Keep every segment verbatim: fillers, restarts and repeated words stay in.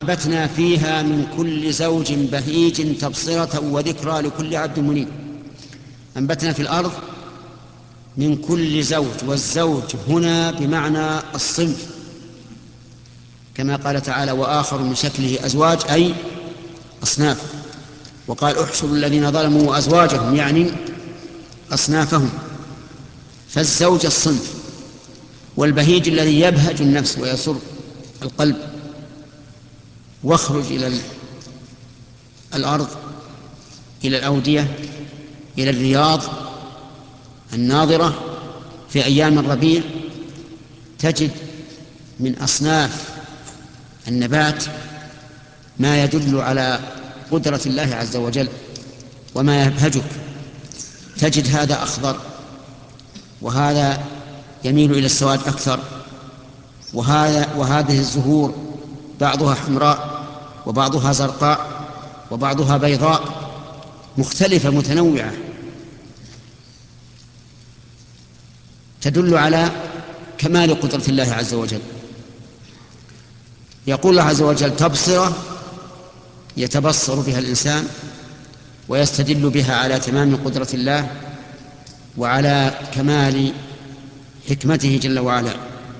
أنبتنا فيها من كل زوج بهيج تبصرة وذكرى لكل عبد منيب. أنبتنا في الأرض من كل زوج، والزوج هنا بمعنى الصنف، كما قال تعالى: وآخر من شكله أزواج، أي أصناف. وقال: احشروا الذين ظلموا وأزواجهم، يعني أصنافهم. فالزوج الصنف، والبهيج الذي يبهج النفس ويسر القلب. واخرج إلى الأرض، إلى الأودية، إلى الرياض الناظرة في أيام الربيع، تجد من أصناف النبات ما يدل على قدرة الله عز وجل وما يبهجك. تجد هذا أخضر، وهذا يميل إلى السواد أكثر، وهذا وهذه الزهور بعضها حمراء وبعضها زرقاء وبعضها بيضاء، مختلفة متنوعة، تدل على كمال قدرة الله عز وجل. يقول الله عز وجل: تبصرة، يتبصر بها الإنسان ويستدل بها على تمام قدرة الله وعلى كمال حكمته جل وعلا.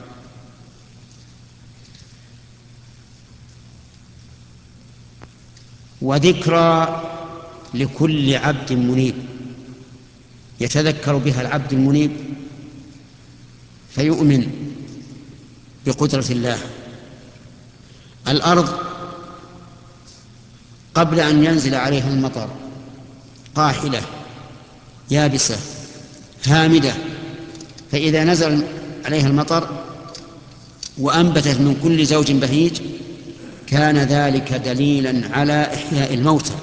وذكرى لكل عبد منيب، يتذكر بها العبد المنيب فيؤمن بقدرة الله. الأرض قبل أن ينزل عليها المطر قاحلة يابسة هامدة، فإذا نزل عليها المطر وأنبتت من كل زوج بهيج كان ذلك دليلا على إحياء الموتى.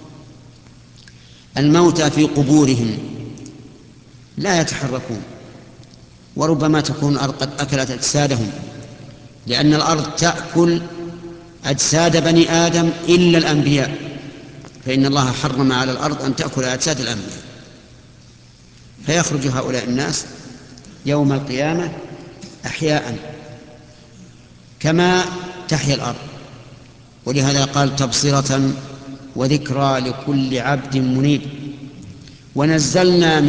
الموتى في قبورهم لا يتحركون، وربما تكون الأرض قد أكلت أجسادهم، لأن الأرض تأكل أجساد بني آدم إلا الأنبياء، فإن الله حرم على الأرض أن تأكل أجساد الأنبياء. فيخرج هؤلاء الناس يوم القيامة أحياء كما تحيا الأرض. ولهذا قال: تبصرة وذكرى لكل عبد منيب. ونزلنا من